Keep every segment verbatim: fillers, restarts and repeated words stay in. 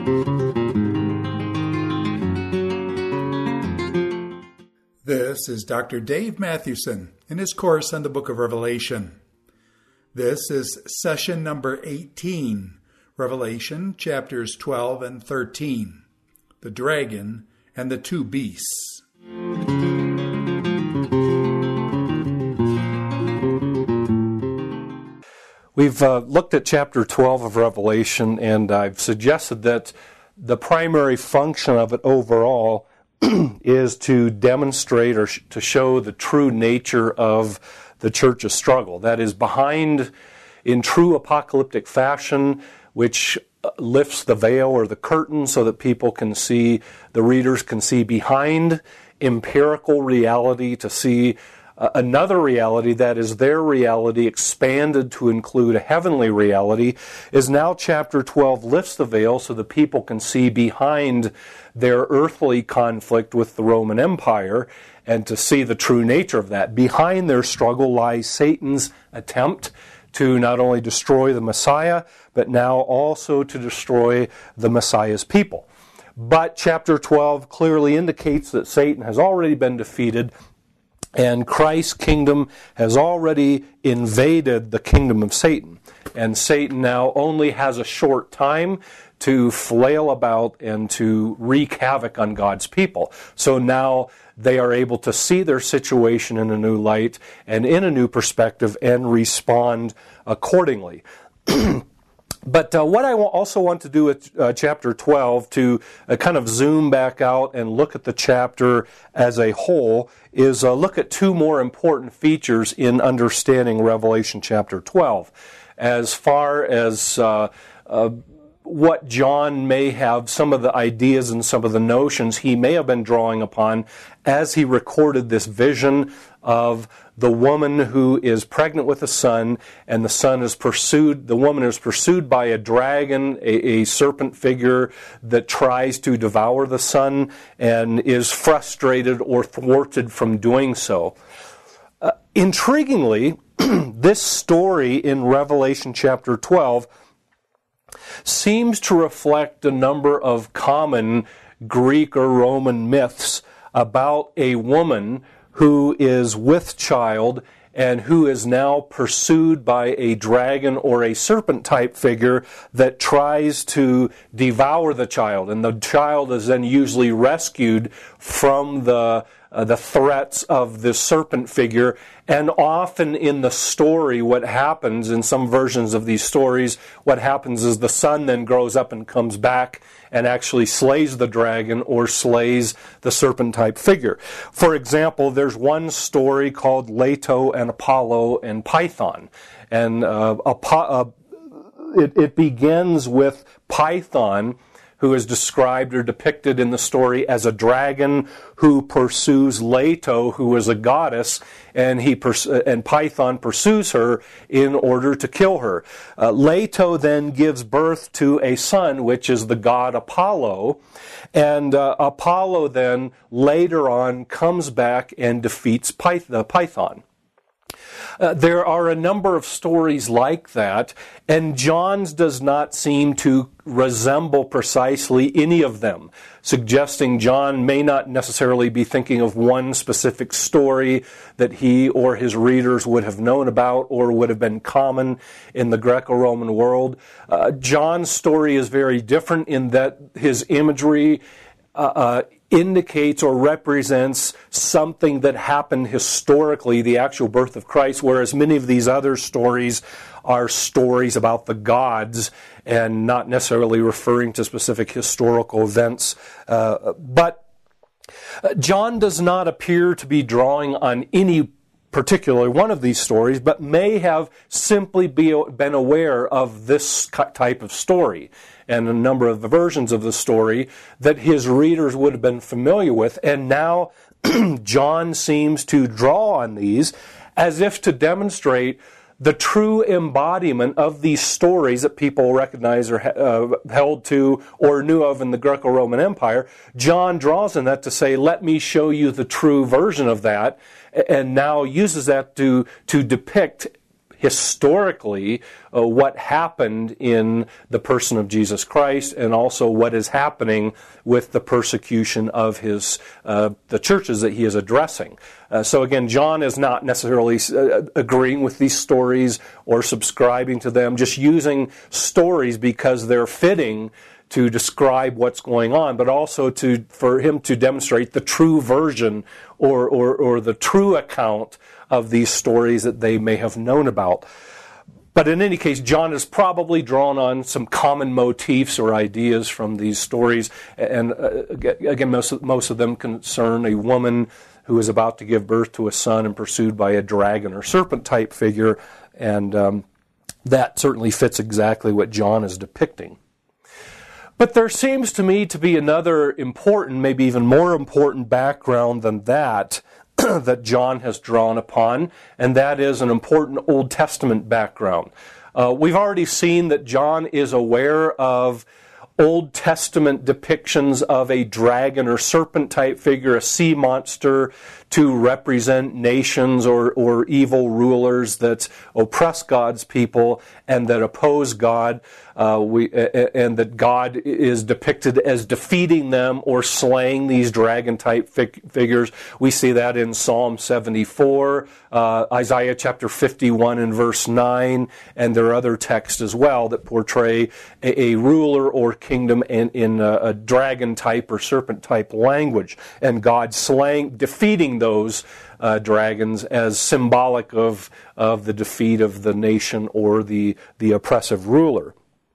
This is Doctor Dave Mathewson in his course on the Book of Revelation. This is session number eighteen, Revelation chapters twelve and thirteen, the dragon and the two beasts. We've uh, looked at chapter twelve of Revelation, and I've suggested that the primary function of it overall is to demonstrate or sh- to show the true nature of the church's struggle. That is, behind, in true apocalyptic fashion, which lifts the veil or the curtain so that people can see, the readers can see behind empirical reality, to see uh, another reality that is their reality expanded to include a heavenly reality, is now chapter twelve lifts the veil so that people can see behind their earthly conflict with the Roman Empire and to see the true nature of that. Behind their struggle lies Satan's attempt to not only destroy the Messiah, but now also to destroy the Messiah's people. But chapter twelve clearly indicates that Satan has already been defeated, and Christ's kingdom has already invaded the kingdom of Satan. And Satan now only has a short time to flail about and to wreak havoc on God's people. So now they are able to see their situation in a new light and in a new perspective and respond accordingly. But uh, what I also want to do with uh, chapter twelve, to uh, kind of zoom back out and look at the chapter as a whole, is uh, look at two more important features in understanding Revelation chapter twelve. As far as uh, uh, what John may have, some of the ideas and some of the notions he may have been drawing upon as he recorded this vision of the woman who is pregnant with a son, and the son is pursued, the woman is pursued by a dragon, a, a serpent figure that tries to devour the son and is frustrated or thwarted from doing so. Uh, intriguingly, this story in Revelation chapter twelve seems to reflect a number of common Greek or Roman myths about a woman who is with child and who is now pursued by a dragon or a serpent-type figure that tries to devour the child. And the child is then usually rescued from the uh, the threats of the serpent figure. And often in the story, what happens, in some versions of these stories, what happens is the son then grows up and comes back and actually slays the dragon or slays the serpent-type figure. For example, there's one story called Leto and Apollo and Python. And uh, uh, it, it begins with Python, who is described or depicted in the story as a dragon who pursues Leto, who is a goddess, and he pers- and Python pursues her in order to kill her. Uh, Leto then gives birth to a son, which is the god Apollo, and uh, Apollo then later on comes back and defeats Pyth- the Python. Uh, there are a number of stories like that, and John's does not seem to resemble precisely any of them, suggesting John may not necessarily be thinking of one specific story that he or his readers would have known about or would have been common in the Greco-Roman world. Uh, John's story is very different in that his imagery uh, uh, indicates or represents something that happened historically, the actual birth of Christ, whereas many of these other stories are stories about the gods and not necessarily referring to specific historical events. Uh, but John does not appear to be drawing on any particular one of these stories, but may have simply be, been aware of this type of story and a number of the versions of the story that his readers would have been familiar with. And now John seems to draw on these as if to demonstrate the true embodiment of these stories that people recognize or uh, held to or knew of in the Greco-Roman Empire. John draws on that to say, let me show you the true version of that, and now uses that to, to depict historically uh, what happened in the person of Jesus Christ, and also what is happening with the persecution of his uh, the churches that he is addressing. Uh, so again, John is not necessarily uh, agreeing with these stories or subscribing to them, just using stories because they're fitting to describe what's going on, but also to for him to demonstrate the true version or, or, or the true account of these stories that they may have known about. But in any case, John has probably drawn on some common motifs or ideas from these stories, and uh, again, most of, most of them concern a woman who is about to give birth to a son and pursued by a dragon or serpent-type figure, and um, that certainly fits exactly what John is depicting. But there seems to me to be another important, maybe even more important background than that, that John has drawn upon, and that is an important Old Testament background. Uh, we've already seen that John is aware of Old Testament depictions of a dragon or serpent-type figure, a sea monster, to represent nations or, or evil rulers that oppress God's people and that oppose God, uh, we, and that God is depicted as defeating them or slaying these dragon-type fig- figures. We see that in Psalm seventy-four, uh, Isaiah chapter fifty-one and verse nine, and there are other texts as well that portray a, a ruler or kingdom in, in a, a dragon-type or serpent-type language, and God slaying, defeating those uh, dragons as symbolic of, of the defeat of the nation or the, the oppressive ruler.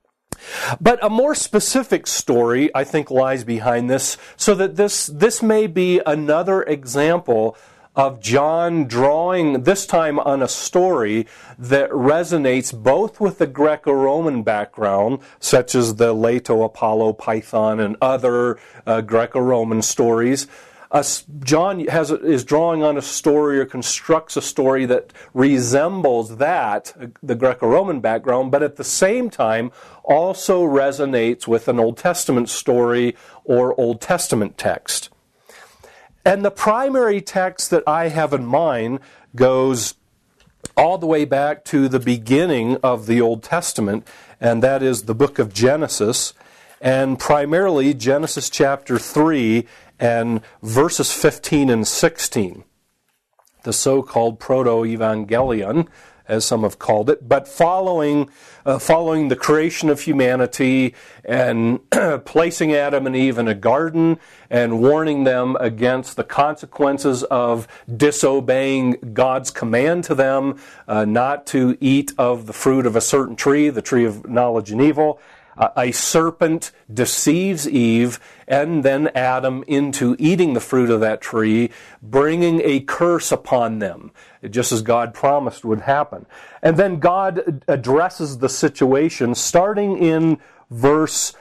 But a more specific story, I think, lies behind this, so that this, this may be another example of John drawing, this time on a story that resonates both with the Greco-Roman background, such as the Leto, Apollo, Python, and other uh, Greco-Roman stories. Uh, John has, is drawing on a story or constructs a story that resembles that, the Greco-Roman background, but at the same time also resonates with an Old Testament story or Old Testament text. And the primary text that I have in mind goes all the way back to the beginning of the Old Testament, and that is the book of Genesis, and primarily Genesis chapter three and verses fifteen and sixteen, the so-called Proto-Evangelion, as some have called it, but following uh, following the creation of humanity and placing Adam and Eve in a garden and warning them against the consequences of disobeying God's command to them uh, not to eat of the fruit of a certain tree, the tree of knowledge and evil. Uh, a serpent deceives Eve and then Adam into eating the fruit of that tree, bringing a curse upon them, just as God promised would happen. And then God addresses the situation, starting in verse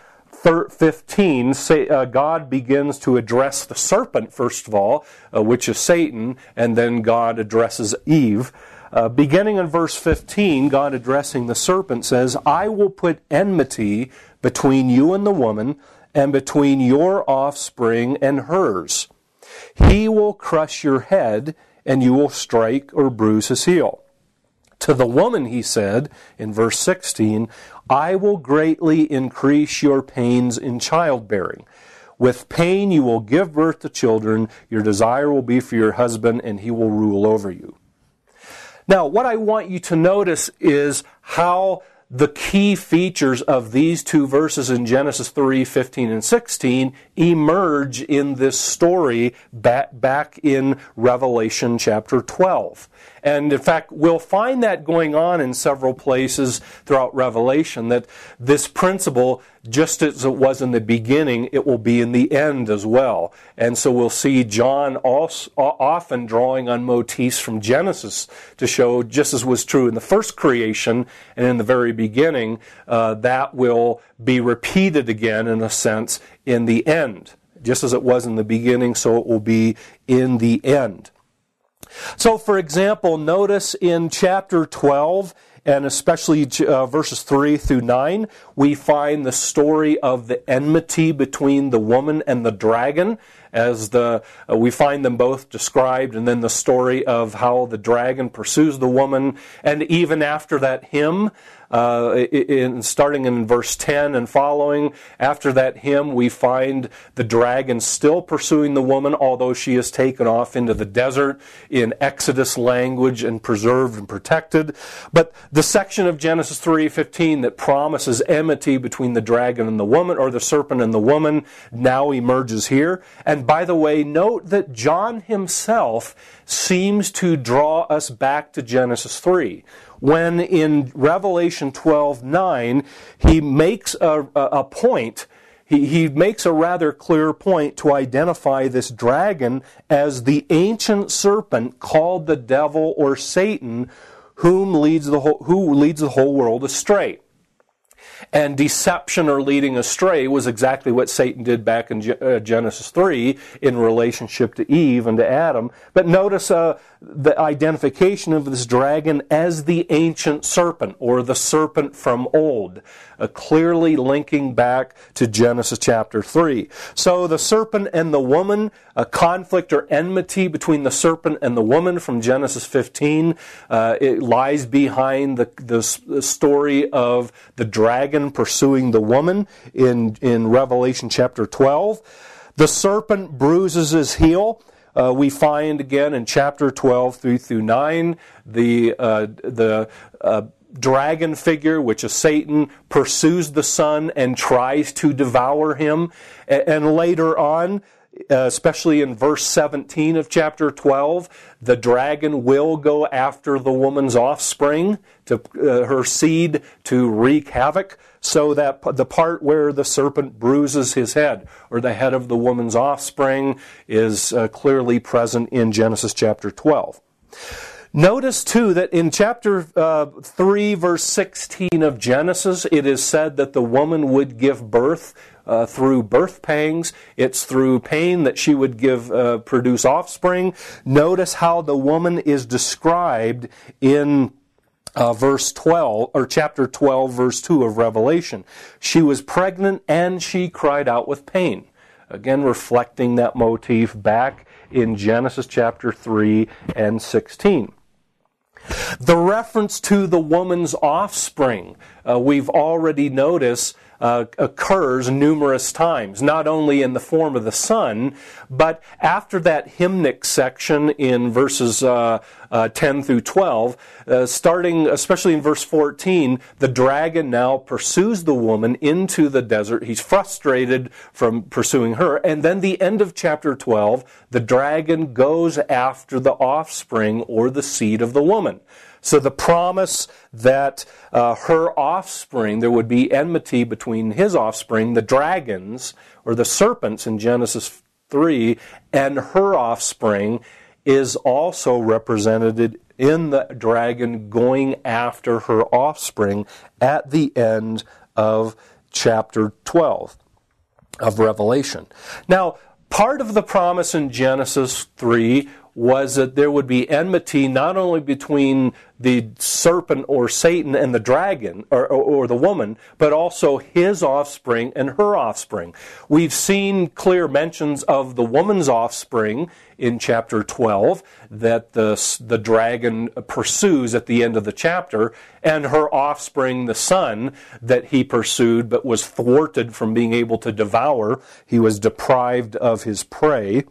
fifteen. Say, uh, God begins to address the serpent, first of all, uh, which is Satan, and then God addresses Eve. Uh, beginning in verse fifteen, God addressing the serpent says, I will put enmity between you and the woman, and between your offspring and hers. He will crush your head, and you will strike or bruise his heel. To the woman, he said, in verse sixteen, I will greatly increase your pains in childbearing. With pain you will give birth to children. Your desire will be for your husband, and he will rule over you. Now, what I want you to notice is how the key features of these two verses in Genesis three, fifteen, and sixteen emerge in this story back, back in Revelation chapter twelve. And in fact, we'll find that going on in several places throughout Revelation, that this principle, just as it was in the beginning, it will be in the end as well. And so we'll see John also often drawing on motifs from Genesis to show, just as was true in the first creation and in the very beginning, uh, that will be repeated again, in a sense, in the end. Just as it was in the beginning, so it will be in the end. So, for example, notice in chapter twelve, and especially uh, verses three through nine, we find the story of the enmity between the woman and the dragon. as the uh, we find them both described, and then the story of how the dragon pursues the woman, and even after that hymn, Uh, in, starting in verse ten and following, after that hymn, we find the dragon still pursuing the woman, although she is taken off into the desert in Exodus language and preserved and protected. But the section of Genesis three fifteen that promises enmity between the dragon and the woman, or the serpent and the woman, now emerges here. And by the way, note that John himself seems to draw us back to Genesis three. When in Revelation twelve nine, he makes a, a point, he, he makes a rather clear point to identify this dragon as the ancient serpent called the devil or Satan, whom leads the whole, who leads the whole world astray. And deception or leading astray was exactly what Satan did back in Genesis three in relationship to Eve and to Adam. But notice uh, the identification of this dragon as the ancient serpent, or the serpent from old, uh, clearly linking back to Genesis chapter three. So the serpent and the woman, a conflict or enmity between the serpent and the woman from Genesis fifteen, uh, it lies behind the, the, the story of the dragon pursuing the woman in, in Revelation chapter twelve. The serpent bruises his heel. Uh, we find again in chapter twelve, three through nine, the uh, the uh, dragon figure, which is Satan, pursues the Son and tries to devour him. And, and later on, Uh, especially in verse seventeen of chapter twelve, the dragon will go after the woman's offspring, to uh, her seed, to wreak havoc, so that the part where the serpent bruises his head, or the head of the woman's offspring, is uh, clearly present in Genesis chapter twelve. Notice, too, that in chapter uh, three, verse sixteen of Genesis, it is said that the woman would give birth uh, through birth pangs. It's through pain that she would give uh, produce offspring. Notice how the woman is described in uh, verse twelve, or chapter twelve, verse two of Revelation. She was pregnant and she cried out with pain. Again, reflecting that motif back in Genesis chapter three and sixteen. The reference to the woman's offspring, uh, we've already noticed, uh, occurs numerous times, not only in the form of the Son, but after that hymnic section in verses uh, uh, ten through twelve, uh, starting especially in verse fourteen, the dragon now pursues the woman into the desert. He's frustrated from pursuing her. And then the end of chapter twelve, the dragon goes after the offspring, or the seed of the woman. So the promise that uh, her offspring, there would be enmity between his offspring, the dragons, or the serpents in Genesis three, and her offspring, is also represented in the dragon going after her offspring at the end of chapter twelve of Revelation. Now, part of the promise in Genesis three was that there would be enmity not only between the serpent or Satan and the dragon, or, or, or the woman, but also his offspring and her offspring. We've seen clear mentions of the woman's offspring in chapter twelve that the, the dragon pursues at the end of the chapter, and her offspring, the son, that he pursued but was thwarted from being able to devour. He was deprived of his prey.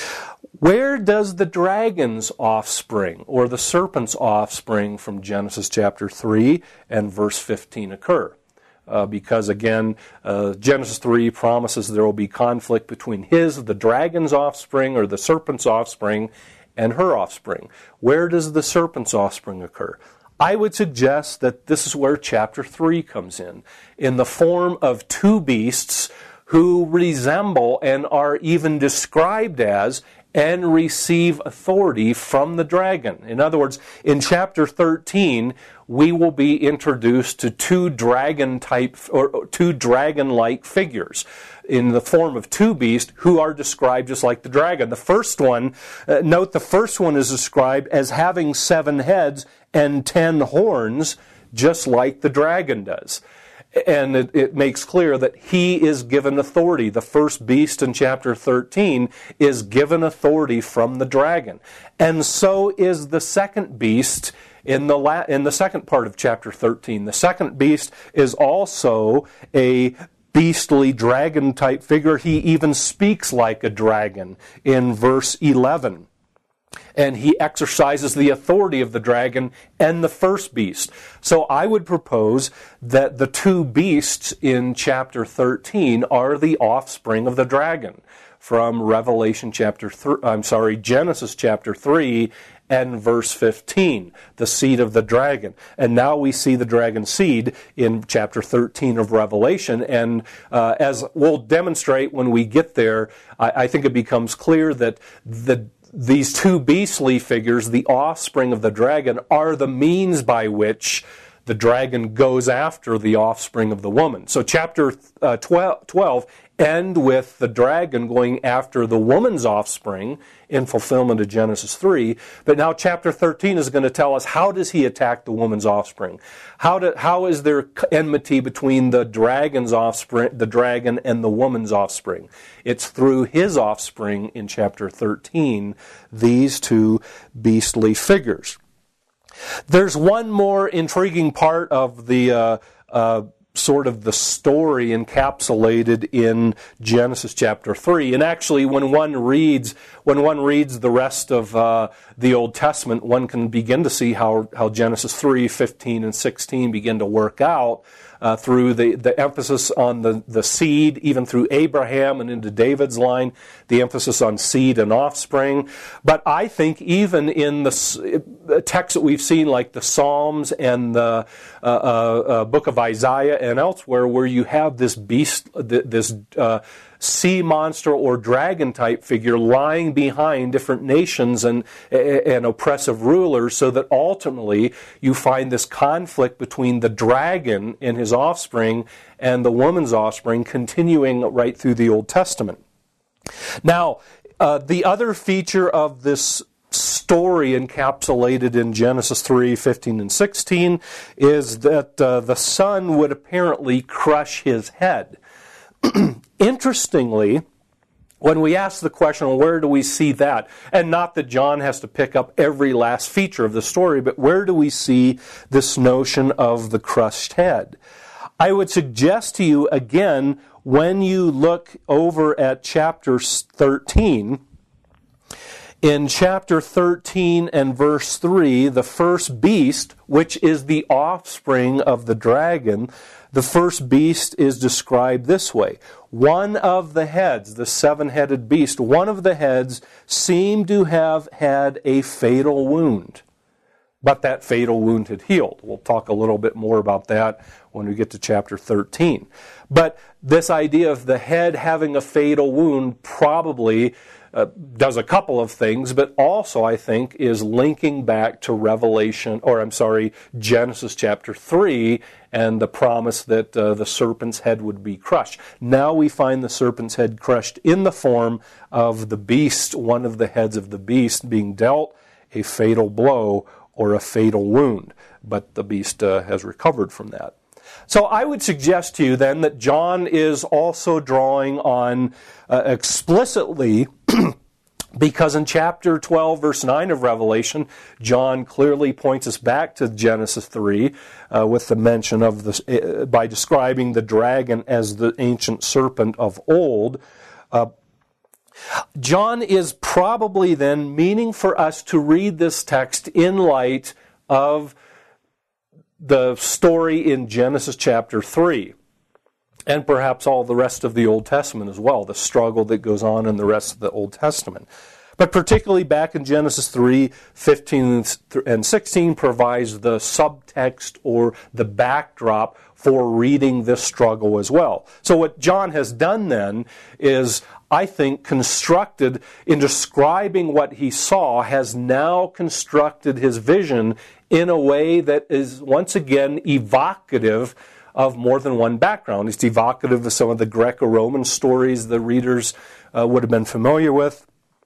Where does the dragon's offspring, or the serpent's offspring from Genesis chapter three and verse fifteen occur? Uh, because again, uh, Genesis three promises there will be conflict between his, the dragon's offspring, or the serpent's offspring, and her offspring. Where does the serpent's offspring occur? I would suggest that this is where chapter three comes in, in the form of two beasts who resemble and are even described as and receive authority from the dragon. In other words, in chapter thirteen, we will be introduced to two dragon-type, or two dragon-like figures in the form of two beasts who are described just like the dragon. The first one, uh, note the first one is described as having seven heads and ten horns, just like the dragon does. And it, it makes clear that he is given authority. The first beast in chapter thirteen is given authority from the dragon. And so is the second beast in the la- in the second part of chapter thirteen. The second beast is also a beastly dragon-type figure. He even speaks like a dragon in verse eleven. And he exercises the authority of the dragon and the first beast. So I would propose that the two beasts in chapter thirteen are the offspring of the dragon from Revelation chapter three, I'm sorry, Genesis chapter three and verse fifteen, the seed of the dragon. And now we see the dragon seed in chapter thirteen of Revelation. And uh, as we'll demonstrate when we get there, I, I think it becomes clear that the these two beastly figures, the offspring of the dragon, are the means by which the dragon goes after the offspring of the woman. So chapter uh, twelve, twelve end with the dragon going after the woman's offspring in fulfillment of Genesis three. But now chapter thirteen is going to tell us, how does he attack the woman's offspring? How do, how is there enmity between the dragon's offspring, the dragon and the woman's offspring? It's through his offspring in chapter thirteen, these two beastly figures. There's one more intriguing part of the uh, uh, sort of the story encapsulated in Genesis chapter three. And actually, when one reads when one reads the rest of uh, the Old Testament, one can begin to see how, how Genesis three, fifteen, and sixteen begin to work out uh, through the, the emphasis on the, the seed, even through Abraham and into David's line, the emphasis on seed and offspring. But I think even in the texts that we've seen, like the Psalms and the uh, uh, uh, book of Isaiah and elsewhere, where you have this beast, this uh, sea monster or dragon type figure lying behind different nations and, and oppressive rulers, so that ultimately you find this conflict between the dragon and his offspring and the woman's offspring continuing right through the Old Testament. Now, uh, the other feature of this story encapsulated in Genesis three, fifteen, and sixteen is that uh, the son would apparently crush his head. Interestingly, when we ask the question, where do we see that? And not that John has to pick up every last feature of the story, but where do we see this notion of the crushed head? I would suggest to you, again, when you look over at chapter thirteen, in chapter thirteen and verse three, the first beast, which is the offspring of the dragon, the first beast is described this way. One of the heads, the seven-headed beast, one of the heads seemed to have had a fatal wound. But that fatal wound had healed. We'll talk a little bit more about that when we get to chapter thirteen. But this idea of the head having a fatal wound probably uh, does a couple of things, but also, I think, is linking back to Revelation, or I'm sorry, Genesis chapter three, and the promise that uh, the serpent's head would be crushed. Now we find the serpent's head crushed in the form of the beast, one of the heads of the beast being dealt a fatal blow or a fatal wound. But the beast uh, has recovered from that. So I would suggest to you then that John is also drawing on uh, explicitly because in chapter twelve, verse nine of Revelation, John clearly points us back to Genesis three uh, with the mention of this, uh, by describing the dragon as the ancient serpent of old. Uh, John is probably then meaning for us to read this text in light of the story in Genesis chapter three, and perhaps all the rest of the Old Testament as well, the struggle that goes on in the rest of the Old Testament. But particularly back in Genesis three, fifteen, and sixteen provides the subtext or the backdrop for reading this struggle as well. So what John has done then is, I think, constructed, in describing what he saw, has now constructed his vision in a way that is, once again, evocative of more than one background. It's evocative of some of the Greco-Roman stories the readers uh, would have been familiar with.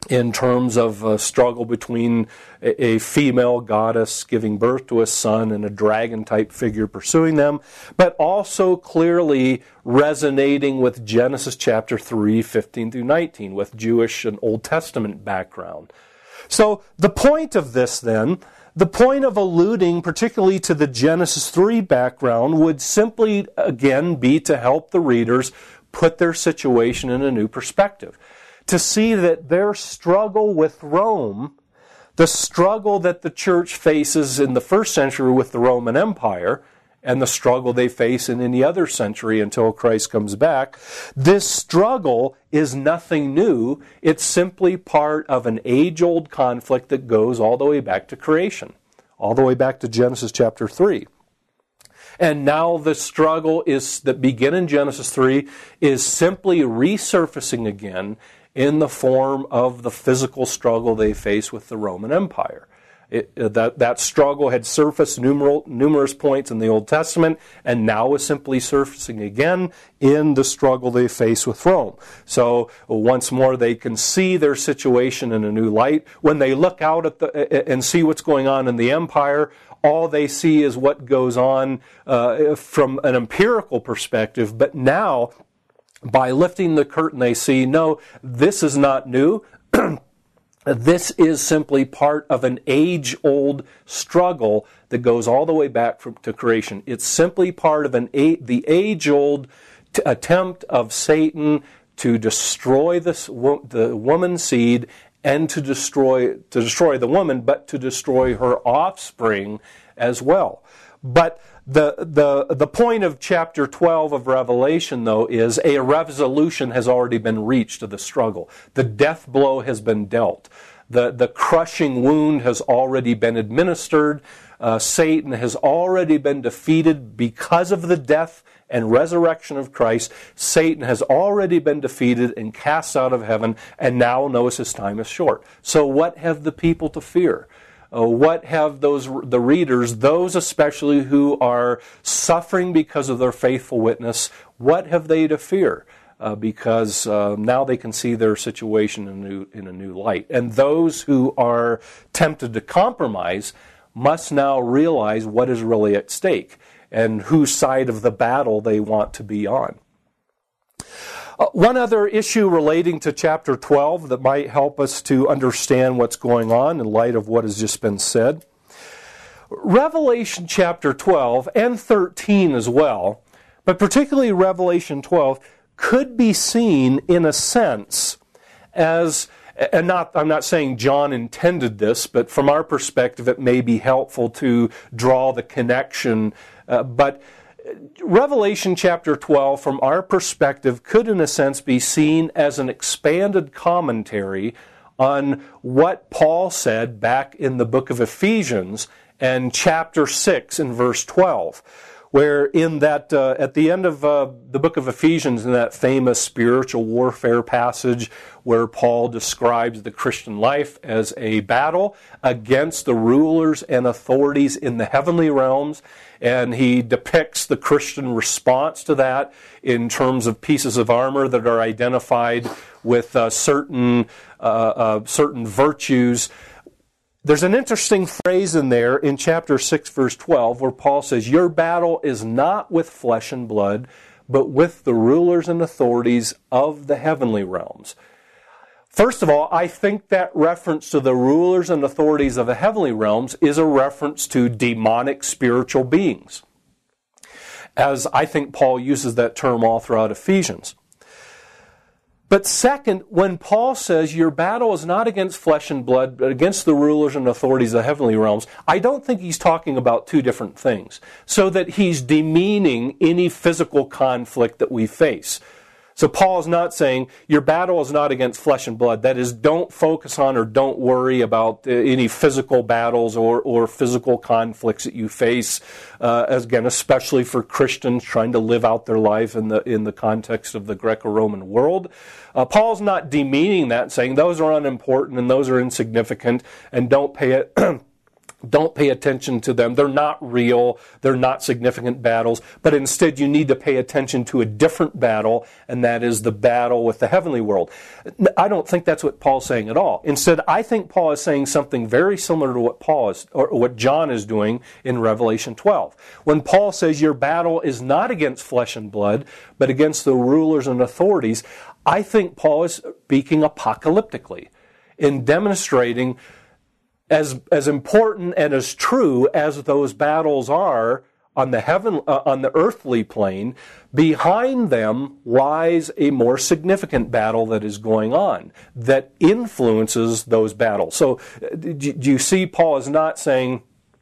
in terms of a struggle between a, a female goddess giving birth to a son and a dragon-type figure pursuing them, but also clearly resonating with Genesis chapter three, fifteen through nineteen, with Jewish and Old Testament background. So the point of this then, the point of alluding particularly to the Genesis three background would simply, again, be to help the readers put their situation in a new perspective. To see that their struggle with Rome, the struggle that the church faces in the first century with the Roman Empire, and the struggle they face in any other century until Christ comes back, this struggle is nothing new. It's simply part of an age-old conflict that goes all the way back to creation, all the way back to Genesis chapter three. And now the struggle is that began in Genesis three is simply resurfacing again in the form of the physical struggle they face with the Roman Empire. It, that, that struggle had surfaced numerous, numerous points in the Old Testament, and now is simply surfacing again in the struggle they face with Rome. So once more, they can see their situation in a new light. When they look out at the and see what's going on in the empire, all they see is what goes on uh, from an empirical perspective. But now, by lifting the curtain, they see, no, this is not new. This is simply part of an age-old struggle that goes all the way back from, to creation. It's simply part of an the age-old t- attempt of Satan to destroy this wo- the woman's seed and to destroy to destroy the woman, but to destroy her offspring as well. But the the the point of chapter twelve of Revelation, though, is a resolution has already been reached to the struggle. The death blow has been dealt. The the crushing wound has already been administered. Uh, Satan has already been defeated because of the death and resurrection of Christ. Satan has already been defeated and cast out of heaven, and now knows his time is short. So what have the people to fear? Uh, what have those the readers, those especially who are suffering because of their faithful witness, what have they to fear? Uh, because uh, now they can see their situation in a, new, in a new light. And those who are tempted to compromise must now realize what is really at stake and whose side of the battle they want to be on. Uh, one other issue relating to chapter twelve that might help us to understand what's going on in light of what has just been said. Revelation chapter twelve and thirteen as well, but particularly Revelation twelve, could be seen in a sense as, and not, I'm not saying John intended this, but from our perspective it may be helpful to draw the connection, uh, but Revelation chapter twelve, from our perspective, could in a sense be seen as an expanded commentary on what Paul said back in the book of Ephesians and chapter six and verse twelve, where in that, uh, at the end of uh, the book of Ephesians, in that famous spiritual warfare passage where Paul describes the Christian life as a battle against the rulers and authorities in the heavenly realms, and he depicts the Christian response to that in terms of pieces of armor that are identified with uh, certain uh, uh, certain virtues. There's an interesting phrase in there in chapter six, verse twelve, where Paul says, "Your battle is not with flesh and blood, but with the rulers and authorities of the heavenly realms." First of all, I think that reference to the rulers and authorities of the heavenly realms is a reference to demonic spiritual beings, as I think Paul uses that term all throughout Ephesians. But second, when Paul says your battle is not against flesh and blood, but against the rulers and authorities of the heavenly realms, I don't think he's talking about two different things, so that he's demeaning any physical conflict that we face. So Paul is not saying your battle is not against flesh and blood. That is, don't focus on or don't worry about any physical battles or, or physical conflicts that you face. Uh, as again, especially for Christians trying to live out their life in the in the context of the Greco-Roman world. Uh, Paul's not demeaning that, saying those are unimportant and those are insignificant and don't pay it. Don't pay attention to them. They're not real. They're not significant battles. But instead, you need to pay attention to a different battle, and that is the battle with the heavenly world. I don't think that's what Paul's saying at all. Instead, I think Paul is saying something very similar to what Paul is, or what John is doing in Revelation twelve. When Paul says your battle is not against flesh and blood, but against the rulers and authorities, I think Paul is speaking apocalyptically in demonstrating As as important and as true as those battles are on the heaven uh, on the earthly plane, behind them lies a more significant battle that is going on that influences those battles. So, do you see? Paul is not saying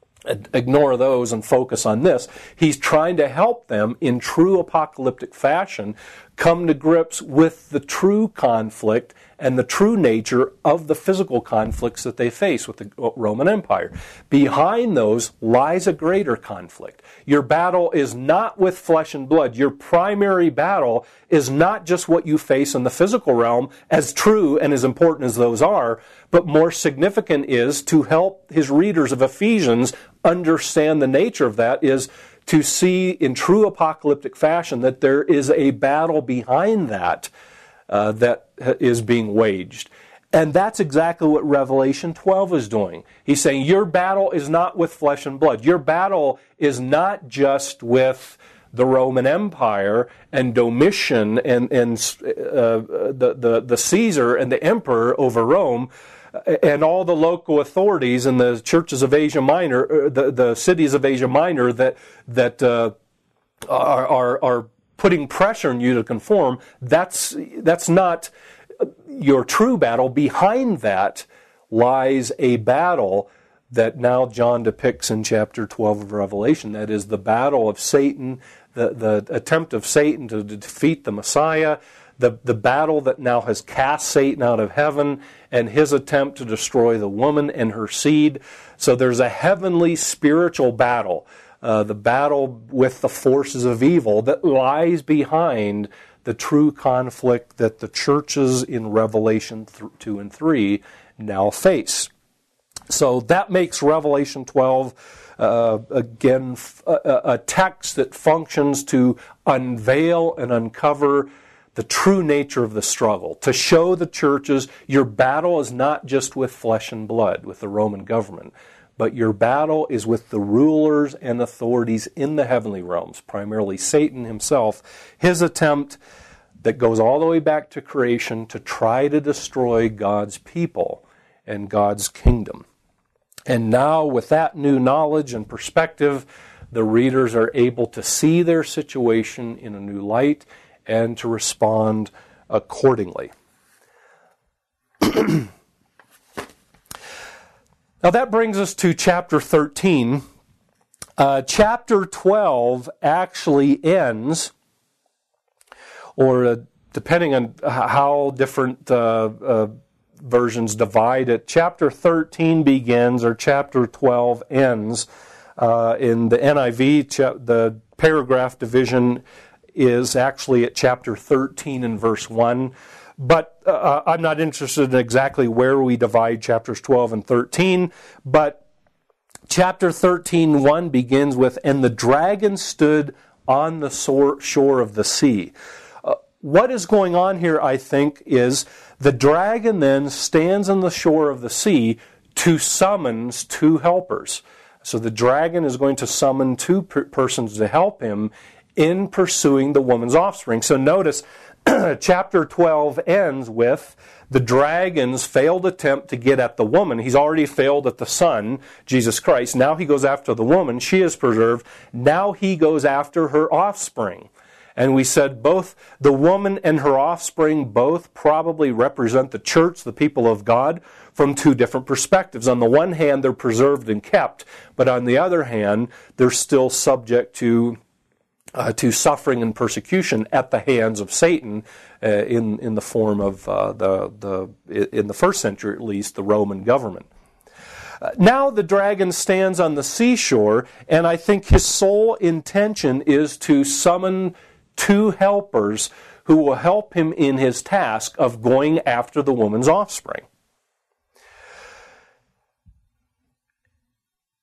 ignore those and focus on this. He's trying to help them in true apocalyptic fashion come to grips with the true conflict and the true nature of the physical conflicts that they face with the Roman Empire. Behind those lies a greater conflict. Your battle is not with flesh and blood. Your primary battle is not just what you face in the physical realm, as true and as important as those are, but more significant is to help his readers of Ephesians understand the nature of that is to see in true apocalyptic fashion that there is a battle behind that uh, that is being waged. And that's exactly what Revelation twelve is doing. He's saying your battle is not with flesh and blood. Your battle is not just with the Roman Empire and Domitian and, and uh, the, the, the Caesar and the emperor over Rome, and all the local authorities in the churches of Asia Minor, the, the cities of Asia Minor that that uh, are, are are putting pressure on you to conform. That's that's not your true battle. Behind that lies a battle that now John depicts in chapter twelve of Revelation. That is the battle of Satan, the the attempt of Satan to defeat the Messiah. The, the battle that now has cast Satan out of heaven and his attempt to destroy the woman and her seed. So there's a heavenly spiritual battle, uh, the battle with the forces of evil that lies behind the true conflict that the churches in Revelation two and three now face. So that makes Revelation twelve, uh, again, a, a text that functions to unveil and uncover the true nature of the struggle, to show the churches your battle is not just with flesh and blood, with the Roman government, but your battle is with the rulers and authorities in the heavenly realms, primarily Satan himself, his attempt that goes all the way back to creation to try to destroy God's people and God's kingdom. And now, with that new knowledge and perspective, the readers are able to see their situation in a new light and to respond accordingly. Now that brings us to chapter thirteen. Uh, chapter twelve actually ends, or uh, depending on how different uh, uh, versions divide it, chapter thirteen begins, or chapter twelve ends. Uh, in the N I V, cha- the paragraph division is actually at chapter thirteen and verse one. But uh, I'm not interested in exactly where we divide chapters twelve and thirteen. But chapter thirteen, one begins with, "And the dragon stood on the shore of the sea." Uh, what is going on here, I think, is the dragon then stands on the shore of the sea to summons two helpers. So the dragon is going to summon two per- persons to help him in pursuing the woman's offspring. So notice, chapter twelve ends with the dragon's failed attempt to get at the woman. He's already failed at the Son, Jesus Christ. Now he goes after the woman. She is preserved. Now he goes after her offspring. And we said both the woman and her offspring both probably represent the church, the people of God, from two different perspectives. On the one hand, they're preserved and kept, but on the other hand, they're still subject to Uh, to suffering and persecution at the hands of Satan, uh, in in the form of uh, the the in the first century at least, the Roman government. Uh, now the dragon stands on the seashore, and I think his sole intention is to summon two helpers who will help him in his task of going after the woman's offspring.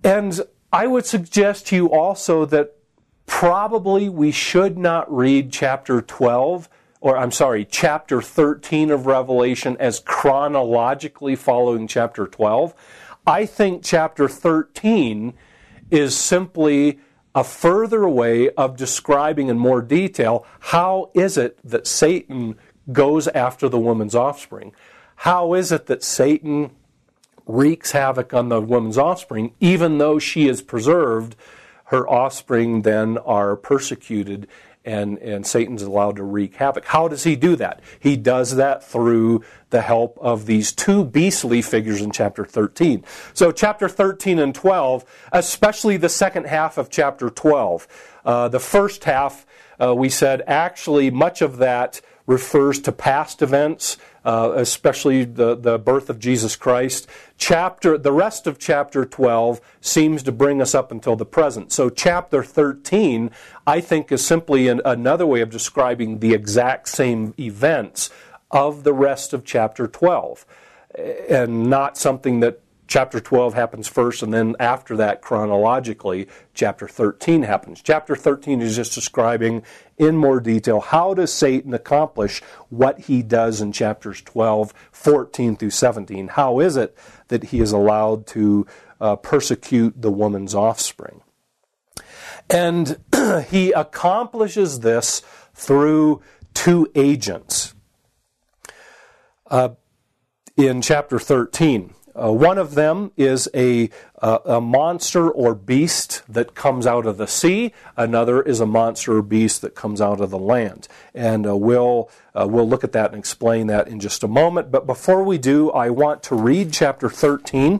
And I would suggest to you also that probably we should not read chapter twelve, or I'm sorry, chapter thirteen of Revelation as chronologically following chapter twelve. I think chapter thirteen is simply a further way of describing in more detail how is it that Satan goes after the woman's offspring. How is it that Satan wreaks havoc on the woman's offspring, even though she is preserved, her offspring then are persecuted and, and Satan's allowed to wreak havoc. How does he do that? He does that through the help of these two beastly figures in chapter thirteen. So chapter thirteen and twelve, especially the second half of chapter twelve. Uh, the first half, uh, we said, actually much of that refers to past events, uh, especially the, the birth of Jesus Christ. Chapter, the rest of chapter twelve seems to bring us up until the present. So chapter thirteen, I think, is simply an, another way of describing the exact same events of the rest of chapter twelve, and not something that chapter twelve happens first, and then after that, chronologically, chapter thirteen happens. Chapter thirteen is just describing in more detail how does Satan accomplish what he does in chapters twelve, fourteen through seventeen. How is it that he is allowed to uh, persecute the woman's offspring? And he accomplishes this through two agents. Uh, in chapter thirteen, Uh, one of them is a, uh, a monster or beast that comes out of the sea. Another is a monster or beast that comes out of the land. And uh, we'll, uh, we'll look at that and explain that in just a moment. But before we do, I want to read chapter thirteen.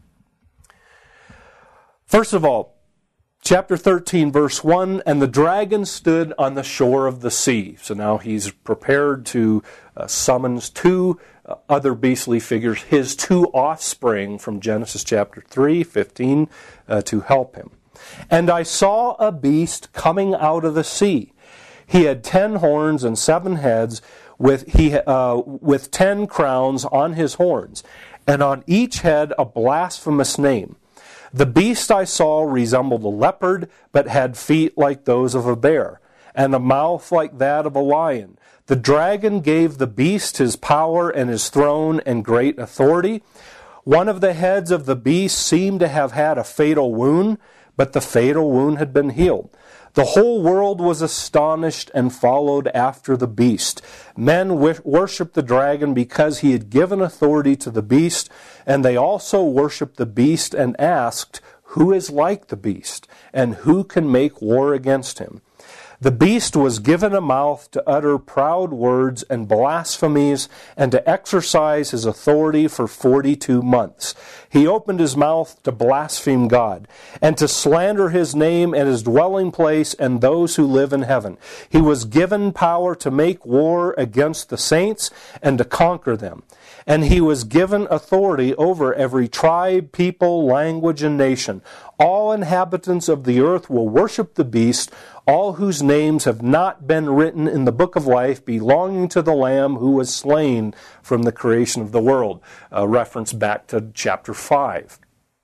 First of all, chapter thirteen, verse one, "And the dragon stood on the shore of the sea." So now he's prepared to uh, summons two uh, other beastly figures, his two offspring from Genesis chapter three, fifteen, uh, to help him. "And I saw a beast coming out of the sea. He had ten horns and seven heads, with he uh, with ten crowns on his horns, and on each head a blasphemous name. The beast I saw resembled a leopard, but had feet like those of a bear, and a mouth like that of a lion. The dragon gave the beast his power and his throne and great authority. One of the heads of the beast seemed to have had a fatal wound, but the fatal wound had been healed. The whole world was astonished and followed after the beast. Men worshipped the dragon because he had given authority to the beast, and they also worshipped the beast and asked, 'Who is like the beast, and who can make war against him?' The beast was given a mouth to utter proud words and blasphemies, and to exercise his authority for forty-two months. He opened his mouth to blaspheme God, and to slander his name and his dwelling place and those who live in heaven. He was given power to make war against the saints and to conquer them. And he was given authority over every tribe, people, language, and nation. All inhabitants of the earth will worship the beast, all whose names have not been written in the book of life belonging to the Lamb who was slain from the creation of the world." A reference back to chapter five.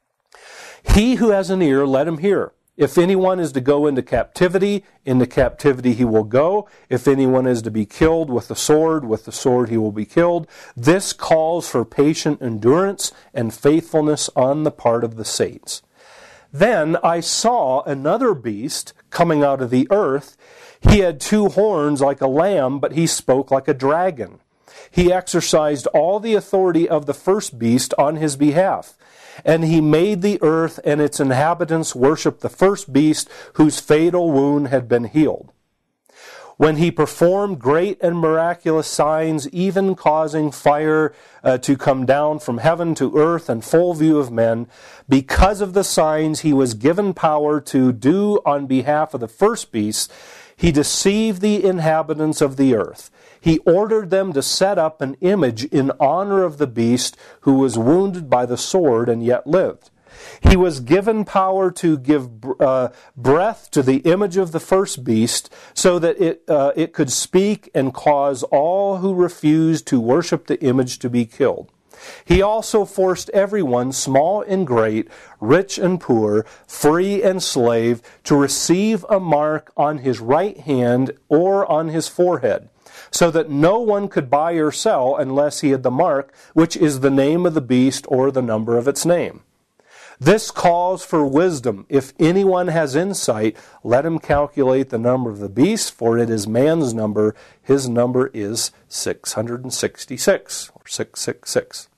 "He who has an ear, let him hear. If anyone is to go into captivity, into captivity he will go. If anyone is to be killed with the sword, with the sword he will be killed. This calls for patient endurance and faithfulness on the part of the saints. Then I saw another beast coming out of the earth. He had two horns like a lamb, but he spoke like a dragon. He exercised all the authority of the first beast on his behalf. And he made the earth and its inhabitants worship the first beast whose fatal wound had been healed. When he performed great and miraculous signs, even causing fire uh, to come down from heaven to earth in full view of men, because of the signs he was given power to do on behalf of the first beast, he deceived the inhabitants of the earth. He ordered them to set up an image in honor of the beast who was wounded by the sword and yet lived. He was given power to give uh, breath to the image of the first beast so that it, uh, it could speak and cause all who refused to worship the image to be killed. He also forced everyone, small and great, rich and poor, free and slave, to receive a mark on his right hand or on his forehead, so that no one could buy or sell unless he had the mark, which is the name of the beast or the number of its name. This calls for wisdom. If anyone has insight, let him calculate the number of the beast, for it is man's number. His number is six hundred sixty-six, or six six six.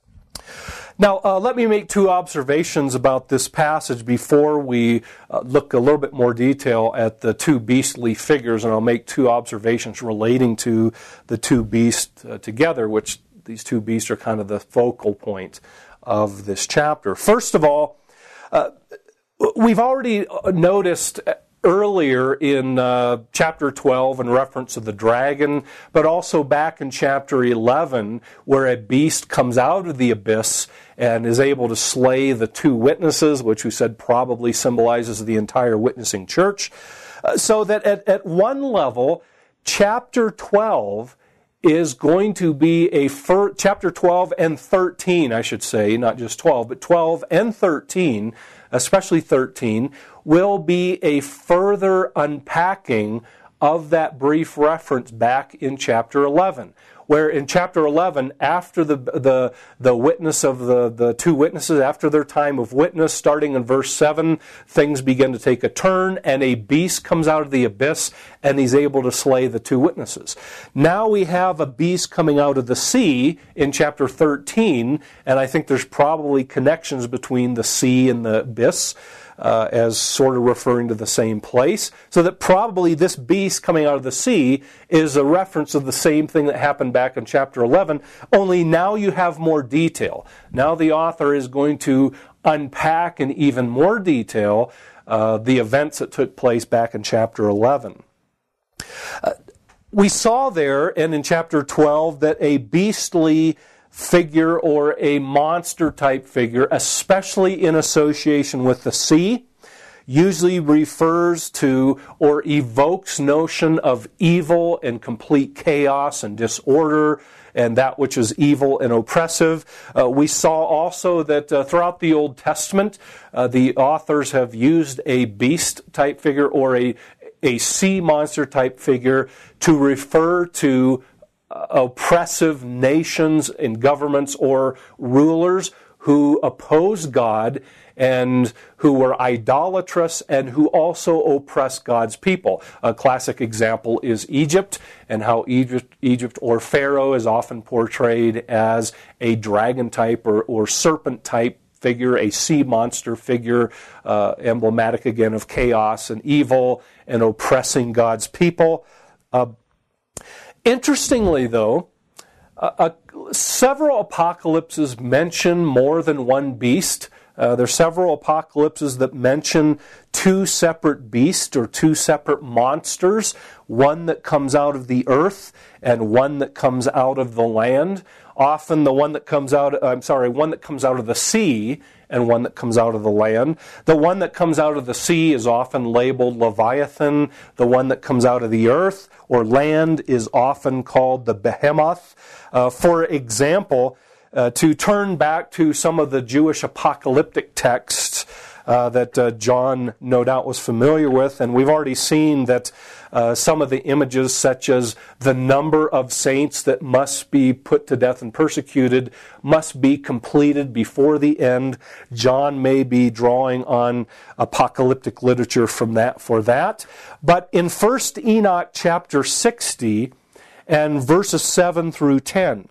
Now, uh, let me make two observations about this passage before we uh, look a little bit more detail at the two beastly figures, and I'll make two observations relating to the two beasts uh, together, which these two beasts are kind of the focal point of this chapter. First of all, uh, we've already noticed earlier in uh, chapter twelve in reference to the dragon, but also back in chapter eleven where a beast comes out of the abyss and is able to slay the two witnesses, which we said probably symbolizes the entire witnessing church. Uh, so that at, at one level, chapter twelve is going to be a fir- chapter twelve and thirteen, I should say, not just twelve, but twelve and thirteen, especially thirteen, will be a further unpacking of that brief reference back in chapter eleven. Where in chapter eleven, after the the the witness of the, the two witnesses, after their time of witness, starting in verse seven, things begin to take a turn, and a beast comes out of the abyss, and he's able to slay the two witnesses. Now we have a beast coming out of the sea in chapter thirteen, and I think there's probably connections between the sea and the abyss, Uh, as sort of referring to the same place, so that probably this beast coming out of the sea is a reference of the same thing that happened back in chapter eleven, only now you have more detail. Now the author is going to unpack in even more detail uh, the events that took place back in chapter eleven. Uh, we saw there, and in chapter twelve, that a beastly figure or a monster type figure, especially in association with the sea, usually refers to or evokes notion of evil and complete chaos and disorder and that which is evil and oppressive. Uh, we saw also that uh, throughout the Old Testament, uh, the authors have used a beast type figure or a, a sea monster type figure to refer to oppressive nations and governments or rulers who oppose God and who were idolatrous and who also oppress God's people. A classic example is Egypt, and how Egypt, Egypt or Pharaoh is often portrayed as a dragon type or, or serpent type figure, a sea monster figure, uh, emblematic again of chaos and evil and oppressing God's people. Uh, Interestingly, though, uh, uh, several apocalypses mention more than one beast. Uh, there are several apocalypses that mention two separate beasts or two separate monsters, one that comes out of the earth and one that comes out of the land. Often the one that comes out, I'm sorry, one that comes out of the sea and one that comes out of the land. The one that comes out of the sea is often labeled Leviathan. The one that comes out of the earth or land is often called the Behemoth. Uh, for example, uh, to turn back to some of the Jewish apocalyptic texts uh, that uh, John no doubt was familiar with, and we've already seen that uh, some of the images such as the number of saints that must be put to death and persecuted must be completed before the end. John may be drawing on apocalyptic literature from that for that. But in First Enoch chapter sixty and verses seven through ten,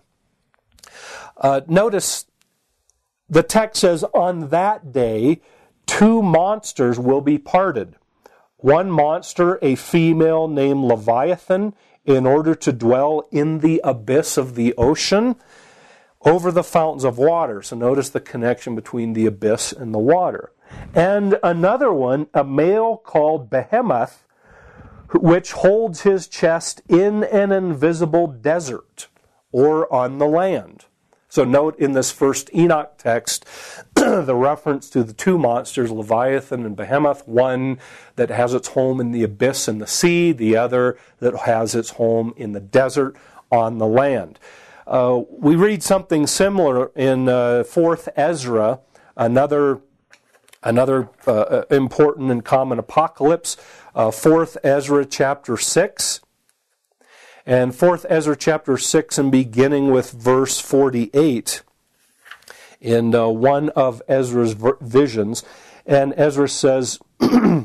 uh, notice the text says, "On that day, two monsters will be parted. One monster, a female named Leviathan, in order to dwell in the abyss of the ocean, over the fountains of water." So notice the connection between the abyss and the water. "And another one, a male called Behemoth, which holds his chest in an invisible desert," or on the land. So note in this first Enoch text the reference to the two monsters, Leviathan and Behemoth, one that has its home in the abyss and the sea, the other that has its home in the desert on the land. Uh, we read something similar in uh, Fourth Ezra, another another uh, important and common apocalypse. Uh, Fourth Ezra chapter six. And Fourth Ezra chapter six, and beginning with verse forty-eight, in uh, one of Ezra's visions. And Ezra says, uh,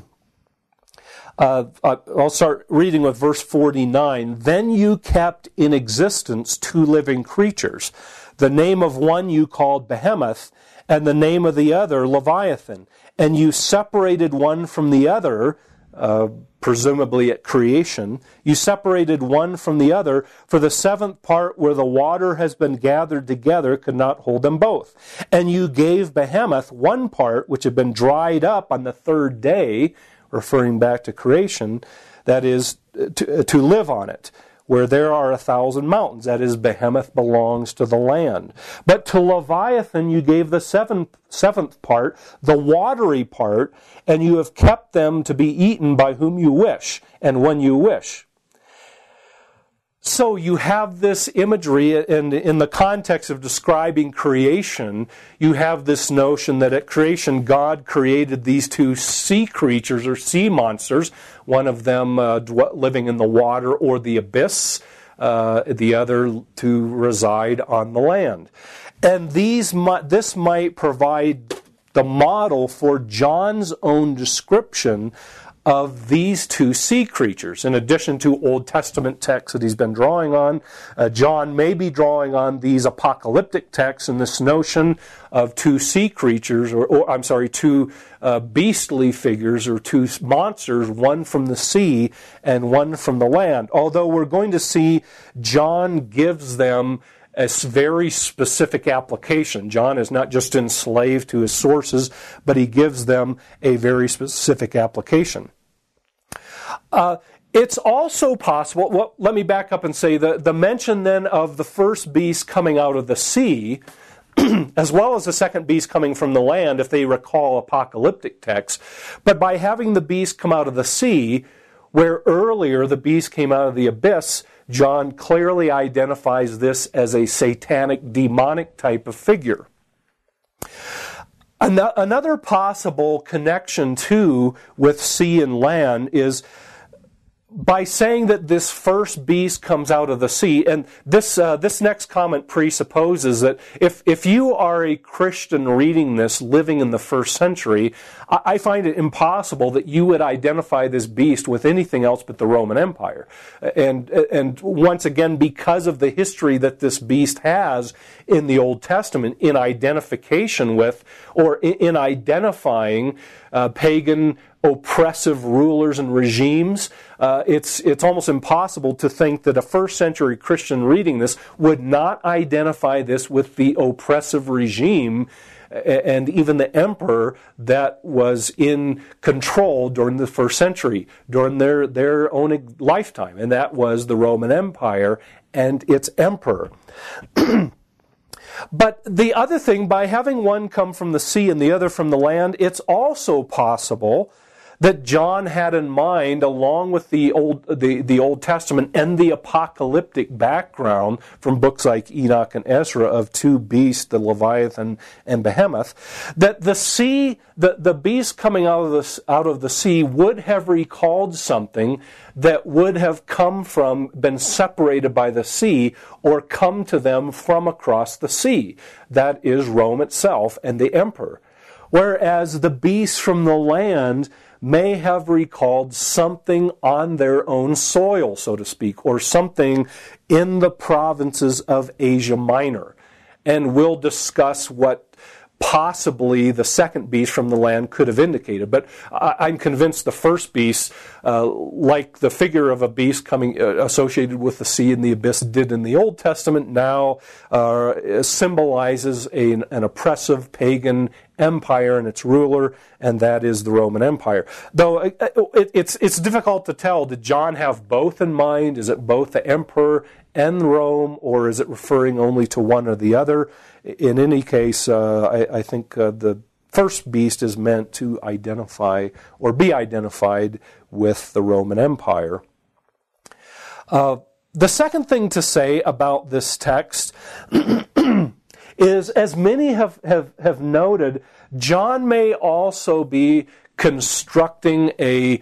I'll start reading with verse forty-nine. Then you kept in existence two living creatures. The name of one you called Behemoth, and the name of the other Leviathan. And you separated one from the other, uh, presumably at creation. You separated one from the other, for the seventh part where the water has been gathered together could not hold them both. And you gave Behemoth one part which had been dried up on the third day, referring back to creation, that is, to, to live on it, where there are a thousand mountains. That is, Behemoth belongs to the land. But to Leviathan you gave the seventh, seventh part, the watery part, and you have kept them to be eaten by whom you wish, and when you wish. So you have this imagery, and in the context of describing creation, you have this notion that at creation God created these two sea creatures or sea monsters, one of them uh, living in the water or the abyss, uh, the other to reside on the land. And these this might provide the model for John's own description of these two sea creatures. In addition to Old Testament texts that he's been drawing on, uh, John may be drawing on these apocalyptic texts and this notion of two sea creatures, or, or I'm sorry, two uh, beastly figures or two monsters, one from the sea and one from the land. Although we're going to see John gives them a very specific application. John is not just enslaved to his sources, but he gives them a very specific application. Uh, it's also possible, well, let me back up and say the, the mention then of the first beast coming out of the sea, as well as the second beast coming from the land, if they recall apocalyptic texts, but by having the beast come out of the sea, where earlier the beast came out of the abyss, John clearly identifies this as a satanic, demonic type of figure. Another possible connection, too, with sea and land is by saying that this first beast comes out of the sea, and this uh, this next comment presupposes that if if you are a Christian reading this, living in the first century, I, I find it impossible that you would identify this beast with anything else but the Roman Empire. And and once again, because of the history that this beast has in the Old Testament, in identification with, or in, in identifying uh, pagan oppressive rulers and regimes, uh, it's it's almost impossible to think that a first century Christian reading this would not identify this with the oppressive regime and even the emperor that was in control during the first century, during their, their own lifetime, and that was the Roman Empire and its emperor. But the other thing, by having one come from the sea and the other from the land, it's also possible that John had in mind, along with the Old the, the Old Testament and the apocalyptic background from books like Enoch and Ezra of two beasts, the Leviathan and Behemoth, that the sea, the, the beast coming out of the out of the sea would have recalled something that would have come from, been separated by the sea, or come to them from across the sea. That is Rome itself and the emperor. Whereas the beasts from the land may have recalled something on their own soil, so to speak, or something in the provinces of Asia Minor. And we'll discuss what possibly the second beast from the land could have indicated. But I'm convinced the first beast, uh, like the figure of a beast coming uh, associated with the sea and the abyss did in the Old Testament, now uh, symbolizes a, an oppressive pagan empire and its ruler, and that is the Roman Empire. Though it, it, it's it's difficult to tell. Did John have both in mind? Is it both the emperor and Rome, or is it referring only to one or the other? In any case, uh, I, I think uh, the first beast is meant to identify or be identified with the Roman Empire. Uh, the second thing to say about this text is, as many have, have, have noted, John may also be constructing a,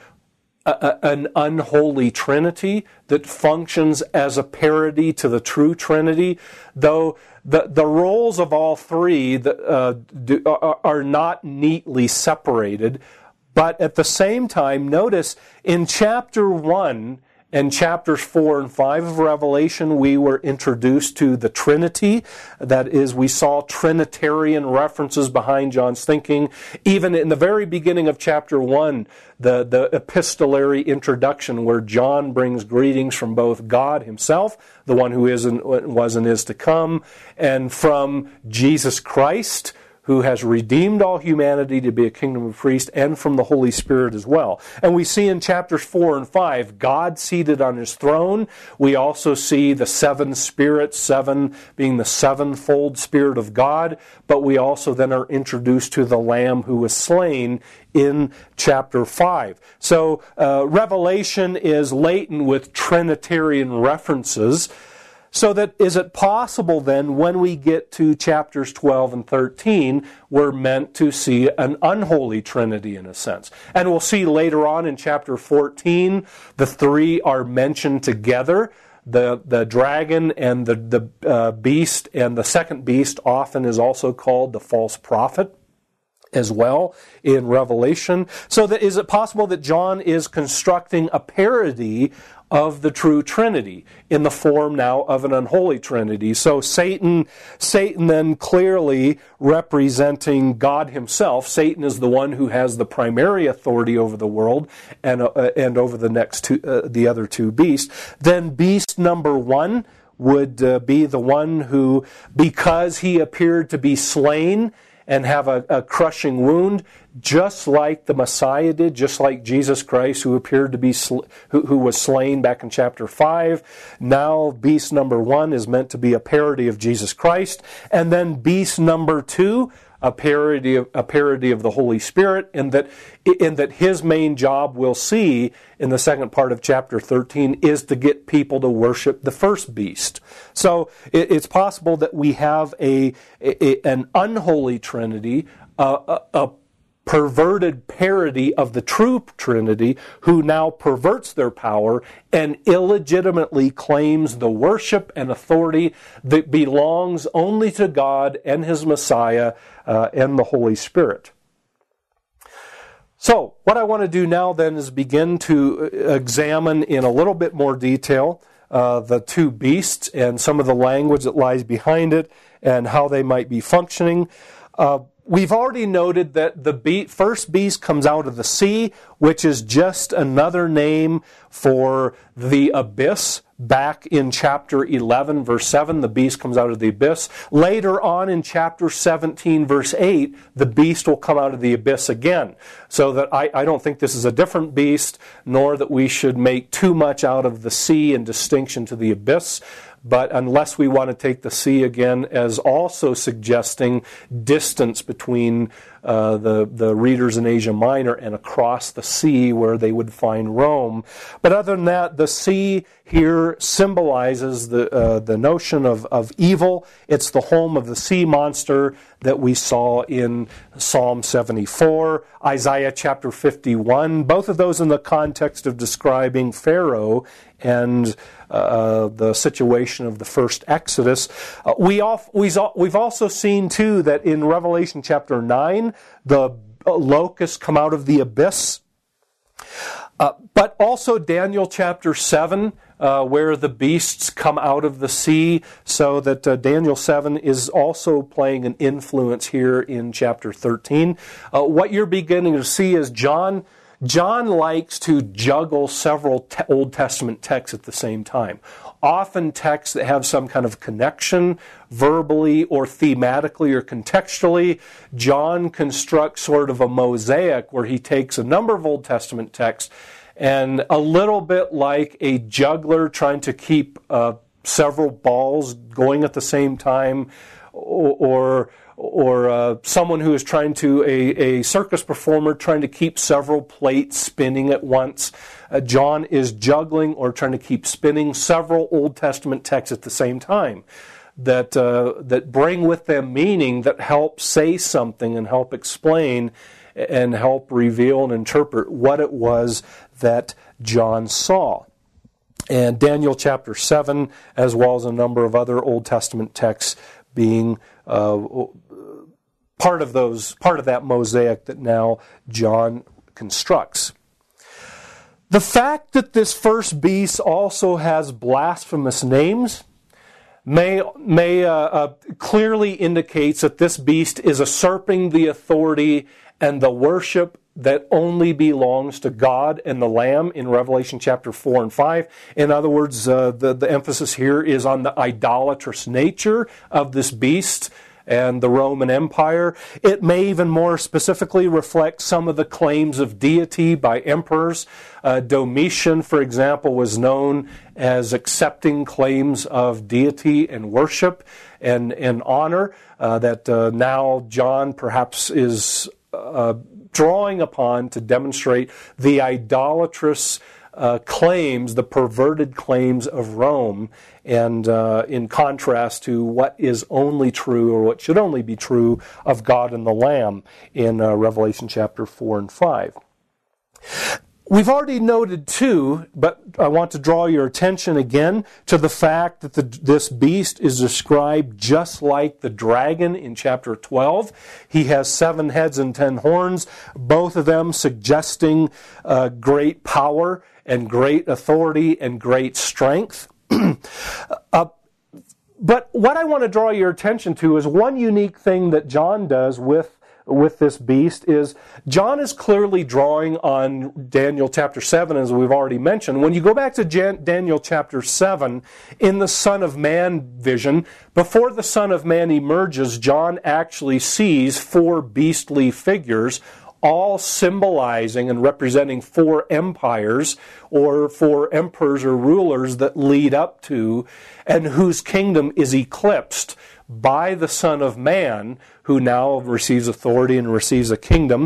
a an unholy Trinity that functions as a parody to the true Trinity, though the, the roles of all three uh, do, are, are not neatly separated. But at the same time, notice in chapter one and chapters four and five of Revelation, we were introduced to the Trinity. That is, we saw Trinitarian references behind John's thinking. Even in the very beginning of chapter one, the, the epistolary introduction where John brings greetings from both God himself, the one who is and was and is to come, and from Jesus Christ, who has redeemed all humanity to be a kingdom of priests, and from the Holy Spirit as well. And we see in chapters four and five, God seated on his throne. We also see the seven spirits, seven being the sevenfold Spirit of God, but we also then are introduced to the Lamb who was slain in chapter five. So uh, Revelation is laden with Trinitarian references. So that, is it possible then, when we get to chapters twelve and thirteen, we're meant to see an unholy Trinity in a sense? And we'll see later on in chapter fourteen, the three are mentioned together. The the dragon and the, the uh, beast, and the second beast often is also called the false prophet as well in Revelation. So that, is it possible that John is constructing a parody of the true Trinity in the form now of an unholy Trinity? So Satan, Satan then clearly representing God himself. Satan is the one who has the primary authority over the world and uh, and over the next two, uh, the other two beasts. Then beast number one would uh, be the one who, because he appeared to be slain and have a, a crushing wound, just like the Messiah did, just like Jesus Christ, who appeared to be, sl- who, who was slain back in chapter five. Now, beast number one is meant to be a parody of Jesus Christ, and then beast number two, a parody of, a parody of the Holy Spirit, and that in that his main job, we'll see in the second part of chapter thirteen, is to get people to worship the first beast. So it, it's possible that we have a, a an unholy Trinity, uh, a, a perverted parody of the true Trinity, who now perverts their power and illegitimately claims the worship and authority that belongs only to God and his Messiah uh, and the Holy Spirit. So, what I want to do now then is begin to examine in a little bit more detail uh, the two beasts and some of the language that lies behind it and how they might be functioning. Uh, We've already noted that the be- first beast comes out of the sea, which is just another name for the abyss. Back in chapter eleven, verse seven, the beast comes out of the abyss. Later on in chapter seventeen, verse eight, the beast will come out of the abyss again. So that I, I don't think this is a different beast, nor that we should make too much out of the sea in distinction to the abyss. But unless we want to take the sea again as also suggesting distance between uh, the, the readers in Asia Minor and across the sea where they would find Rome. But other than that, the sea here symbolizes the uh, the notion of, of evil. It's the home of the sea monster that we saw in Psalm seventy-four, Isaiah chapter fifty-one, both of those in the context of describing Pharaoh and uh, the situation of the first Exodus. Uh, we off, we've also seen, too, that in Revelation chapter nine, the locusts come out of the abyss. Uh, but also Daniel chapter seven, uh, where the beasts come out of the sea, so that uh, Daniel seven is also playing an influence here in chapter thirteen. Uh, what you're beginning to see is John... John likes to juggle several te- Old Testament texts at the same time. Often texts that have some kind of connection, verbally or thematically or contextually. John constructs sort of a mosaic where he takes a number of Old Testament texts and, a little bit like a juggler trying to keep uh, several balls going at the same time, or or, or uh, someone who is trying to, a, a circus performer trying to keep several plates spinning at once. Uh, John is juggling or trying to keep spinning several Old Testament texts at the same time that uh, that bring with them meaning that help say something and help explain and help reveal and interpret what it was that John saw. And Daniel chapter seven, as well as a number of other Old Testament texts, being uh, part of those, part of that mosaic that now John constructs. The fact that this first beast also has blasphemous names may may uh, uh, clearly indicates that this beast is usurping the authority and the worship that only belongs to God and the Lamb in Revelation chapter four and five. In other words, uh, the, the emphasis here is on the idolatrous nature of this beast and the Roman Empire. It may even more specifically reflect some of the claims of deity by emperors. Uh, Domitian, for example, was known as accepting claims of deity and worship and, and honor uh, that uh, now John perhaps is uh, drawing upon to demonstrate the idolatrous uh, claims, the perverted claims of Rome, and uh, in contrast to what is only true or what should only be true of God and the Lamb in uh, Revelation chapter four and five. We've already noted too, but I want to draw your attention again to the fact that the, this beast is described just like the dragon in chapter twelve. He has seven heads and ten horns, both of them suggesting uh, great power and great authority and great strength. uh, but what I want to draw your attention to is one unique thing that John does with with this beast is John is clearly drawing on Daniel chapter seven, as we've already mentioned. When you go back to Jan- Daniel chapter seven, in the Son of Man vision, before the Son of Man emerges, John actually sees four beastly figures, all symbolizing and representing four empires or four emperors or rulers that lead up to and whose kingdom is eclipsed by the Son of Man, who now receives authority and receives a kingdom.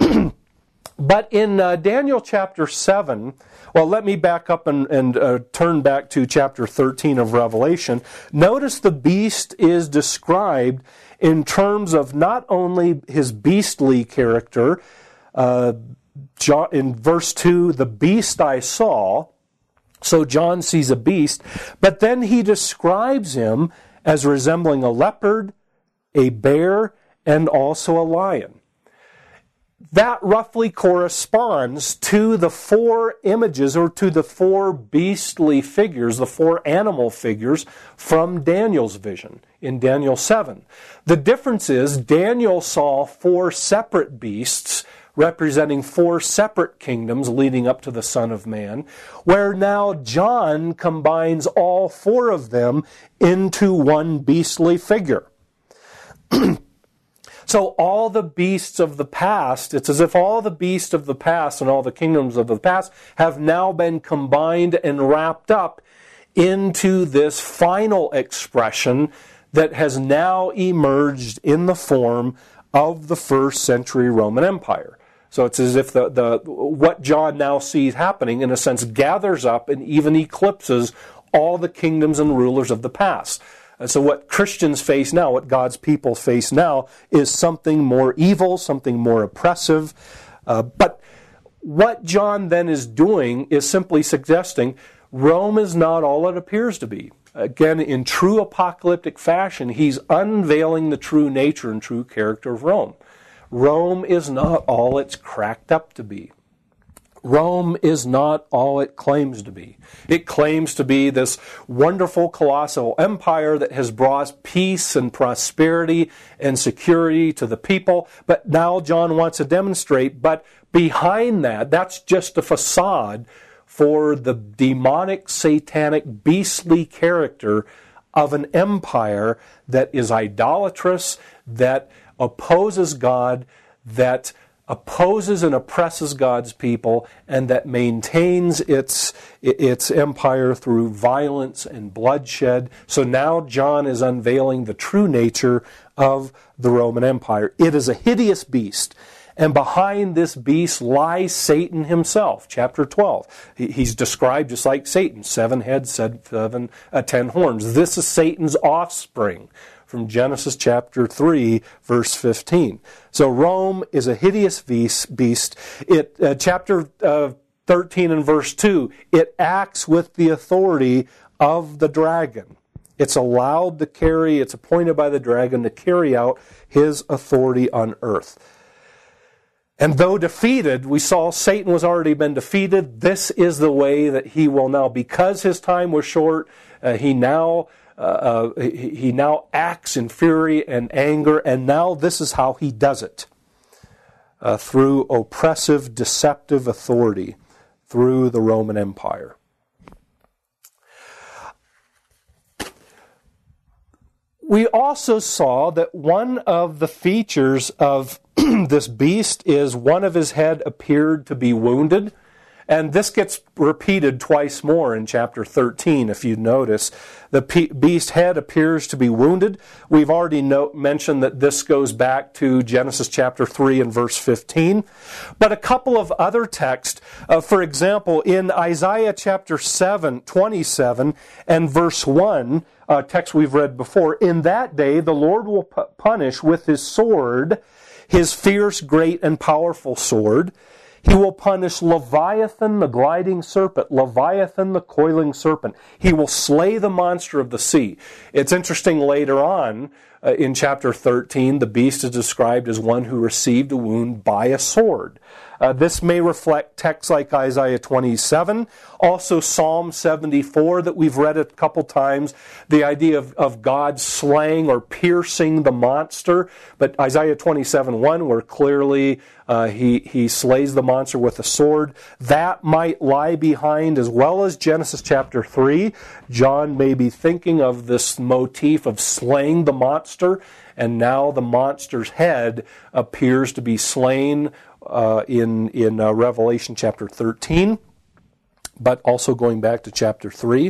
But in uh, Daniel chapter seven, well, let me back up and, and uh, turn back to chapter thirteen of Revelation. Notice the beast is described in terms of not only his beastly character. Uh, John, in verse two, the beast I saw, so John sees a beast, but then he describes him as resembling a leopard, a bear, and also a lion. That roughly corresponds to the four images or to the four beastly figures, the four animal figures from Daniel's vision in Daniel seven. The difference is Daniel saw four separate beasts representing four separate kingdoms leading up to the Son of Man, where now John combines all four of them into one beastly figure. So all the beasts of the past, it's as if all the beasts of the past and all the kingdoms of the past have now been combined and wrapped up into this final expression that has now emerged in the form of the first century Roman Empire. So it's as if the, the what John now sees happening, in a sense, gathers up and even eclipses all the kingdoms and rulers of the past. And so what Christians face now, what God's people face now, is something more evil, something more oppressive. Uh, but what John then is doing is simply suggesting Rome is not all it appears to be. Again, in true apocalyptic fashion, he's unveiling the true nature and true character of Rome. Rome is not all it's cracked up to be. Rome is not all it claims to be. It claims to be this wonderful colossal empire that has brought peace and prosperity and security to the people. But now John wants to demonstrate, but behind that, that's just a facade for the demonic, satanic, beastly character of an empire that is idolatrous, that opposes God, that opposes and oppresses God's people, and that maintains its its empire through violence and bloodshed. So now John is unveiling the true nature of the Roman Empire. It is a hideous beast, and behind this beast lies Satan himself. Chapter twelve. He's described just like Satan, seven heads, seven, uh, ten horns. This is Satan's offspring, from Genesis chapter three, verse fifteen. So Rome is a hideous beast. It uh, chapter uh, thirteen and verse two, it acts with the authority of the dragon. It's allowed to carry, it's appointed by the dragon to carry out his authority on earth. And though defeated, we saw Satan was already been defeated. This is the way that he will now, because his time was short, uh, he now Uh, uh, he, he now acts in fury and anger, and now this is how he does it. Uh, through oppressive, deceptive authority, through the Roman Empire. We also saw that one of the features of this beast is one of his head appeared to be wounded. And this gets repeated twice more in chapter thirteen, if you notice. The beast's head appears to be wounded. We've already no- mentioned that this goes back to Genesis chapter three and verse fifteen. But a couple of other texts, uh, for example, in Isaiah chapter seven, twenty-seven and verse one, a text we've read before, in that day the Lord will pu- punish with his sword, his fierce, great, and powerful sword. He will punish Leviathan, the gliding serpent, Leviathan, the coiling serpent. He will slay the monster of the sea. It's interesting later on uh, in chapter thirteen, the beast is described as one who received a wound by a sword. Uh, this may reflect texts like Isaiah twenty-seven, also Psalm seventy-four that we've read a couple times, the idea of, of God slaying or piercing the monster. But Isaiah twenty-seven one, where clearly uh, he, he slays the monster with a sword, that might lie behind, as well as Genesis chapter three. John may be thinking of this motif of slaying the monster, and now the monster's head appears to be slain Uh, in in uh, Revelation chapter thirteen, but also going back to chapter three.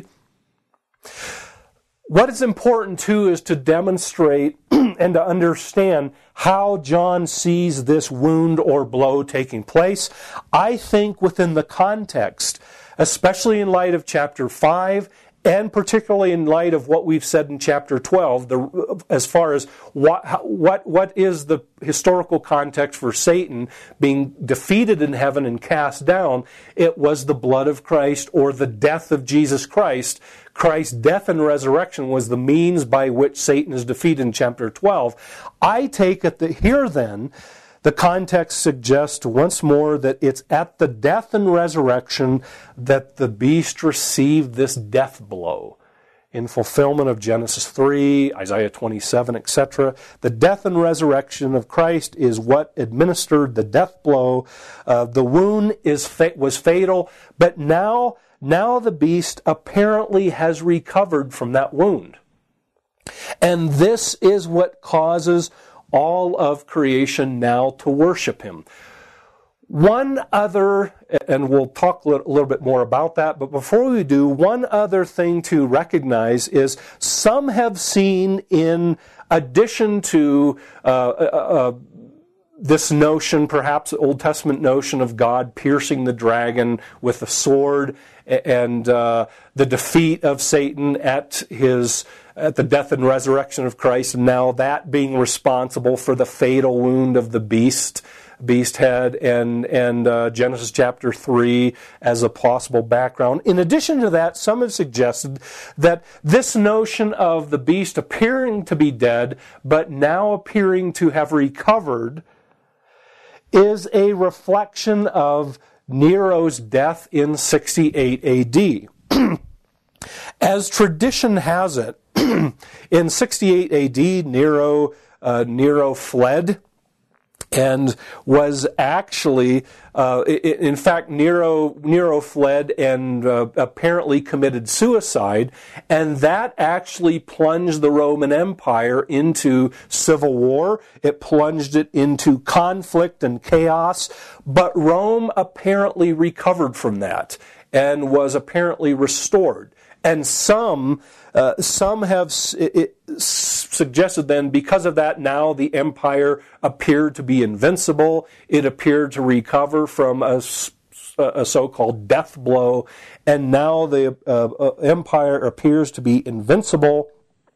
What is important too is to demonstrate and to understand how John sees this wound or blow taking place. I think within the context, especially in light of chapter five, and particularly in light of what we've said in chapter twelve, the, as far as what, what, what is the historical context for Satan being defeated in heaven and cast down, it was the blood of Christ or the death of Jesus Christ. Christ's death and resurrection was the means by which Satan is defeated in chapter twelve. I take it that here then, the context suggests once more that it's at the death and resurrection that the beast received this death blow. In fulfillment of Genesis three, Isaiah twenty-seven, et cetera, the death and resurrection of Christ is what administered the death blow. Uh, the wound is fa- was fatal, but now, now the beast apparently has recovered from that wound. And this is what causes all of creation now to worship him. One other, and we'll talk a little bit more about that, but before we do, one other thing to recognize is some have seen, in addition to uh, uh, uh, this notion, perhaps Old Testament notion of God piercing the dragon with a sword, and uh, the defeat of Satan at his at the death and resurrection of Christ, and now that being responsible for the fatal wound of the beast, beast head, and and uh, Genesis chapter three as a possible background. In addition to that, some have suggested that this notion of the beast appearing to be dead, but now appearing to have recovered, is a reflection of Nero's death in sixty-eight A D. As tradition has it, in sixty-eight A D, Nero uh, Nero fled and was actually, uh, in fact, Nero Nero fled and uh, apparently committed suicide, and that actually plunged the Roman Empire into civil war. It plunged it into conflict and chaos, but Rome apparently recovered from that and was apparently restored. And some uh, some have it, it suggested then, because of that, now the empire appeared to be invincible. It appeared to recover from a, a so-called death blow, and now the uh, empire appears to be invincible.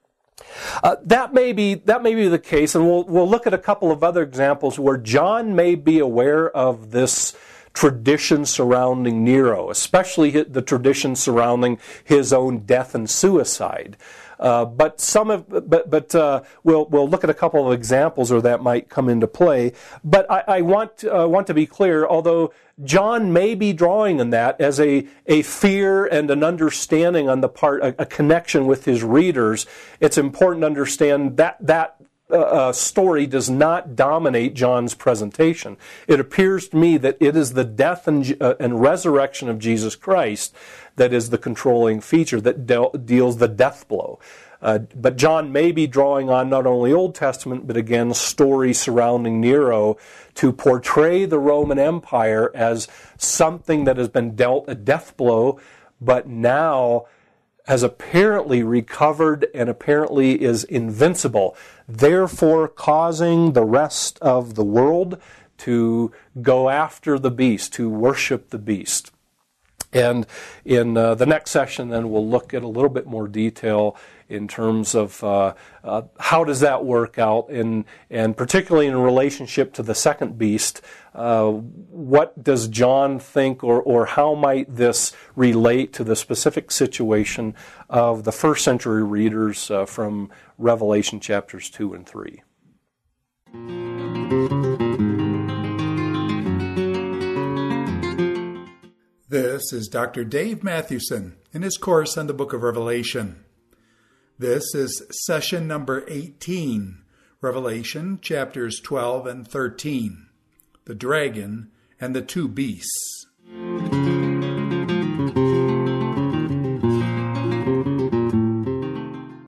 Uh, that may be that may be the case, and we'll we'll look at a couple of other examples where John may be aware of this tradition surrounding Nero, especially the tradition surrounding his own death and suicide. Uh, but some of, but but uh, we'll we'll look at a couple of examples where that might come into play. But I, I want uh, want to be clear, although John may be drawing on that as a a fear and an understanding on the part, a, a connection with his readers, it's important to understand that that. Uh, story does not dominate John's presentation. It appears to me that it is the death and, uh, and resurrection of Jesus Christ that is the controlling feature that de- deals the death blow. Uh, but John may be drawing on not only Old Testament, but again, stories surrounding Nero to portray the Roman Empire as something that has been dealt a death blow, but now has apparently recovered and apparently is invincible, therefore causing the rest of the world to go after the beast, to worship the beast. And in uh, the next session, then, we'll look at a little bit more detail in terms of uh, uh, how does that work out, in, and particularly in relationship to the second beast, uh, what does John think, or, or how might this relate to the specific situation of the first century readers uh, from Revelation chapters two and three. This is Doctor Dave Mathewson in his course on the Book of Revelation. This is session number eighteen, Revelation chapters twelve and thirteen, the dragon and the two beasts.